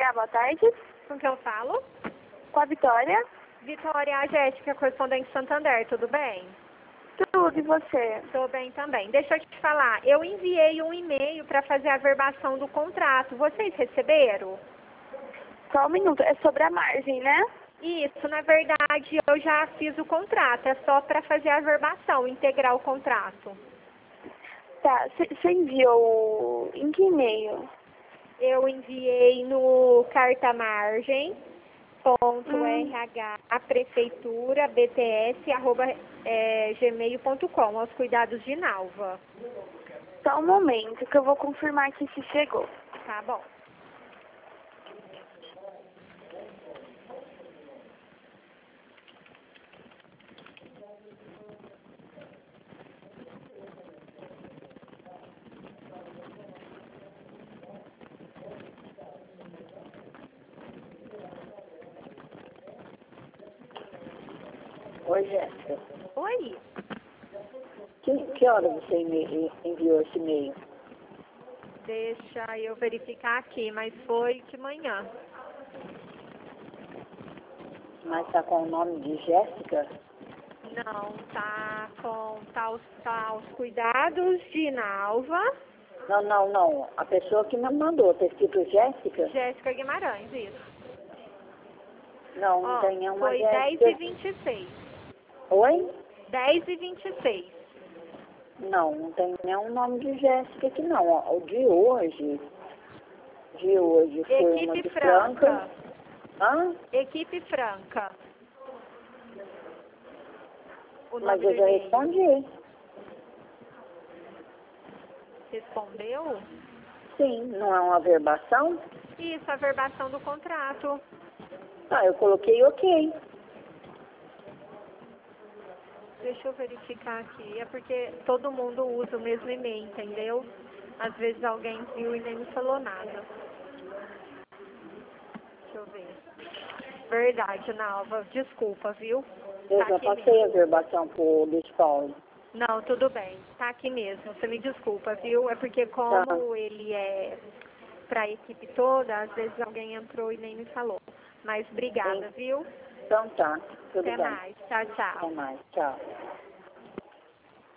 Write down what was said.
RH, boa tarde. Com quem eu falo? Com a Vitória. Vitória, a Jéssica, correspondente Santander, tudo bem? Tudo, e você? Tô bem também. Deixa eu te falar, eu enviei um e-mail para fazer a averbação do contrato. Vocês receberam? Só um minuto, é sobre a margem, né? Isso, na verdade, eu já fiz o contrato, é só para fazer a averbação, integrar o contrato. Tá, você enviou em que e-mail? Eu enviei no cartamargem.rh prefeitura bts@gmail.com, aos cuidados de Nalva. Só um momento que eu vou confirmar aqui se chegou. Tá bom. Oi, Jéssica. Oi, Que hora você enviou esse e-mail? deixa eu verificar aqui, mas foi de manhã. Mas tá com o nome de Jéssica? Não, tá aos cuidados de Nalva, Não. A pessoa que me mandou, tá escrito Jéssica? Jéssica Guimarães, isso. Não, não Ó, tem nenhuma foi Jéssica. 10h26. Oi? 10h26. Não tem nenhum nome de Jéssica aqui não. Ó, o de hoje. De hoje foi uma Equipe de Franca. Hã? Equipe Franca. O Mas nome eu do já e-mail. respondi. Respondeu? Sim, não é uma averbação? Isso, a verbação do contrato. Ah, eu coloquei ok. Deixa eu verificar aqui. É porque todo mundo usa o mesmo e-mail, entendeu? Às vezes alguém viu e nem me falou nada. Deixa eu ver. Verdade, Nalva. Desculpa, viu? Eu Tá já aqui passei a mesmo. averbação pro Luiz Paulo. Não, tudo bem. Tá aqui mesmo. Você me desculpa, viu? É porque Tá. como ele é para a equipe toda, às vezes alguém entrou e nem me falou. Mas obrigada, Sim. viu? Então tá, tudo Até bem. mais. Tchau, tchau. Até mais, tchau.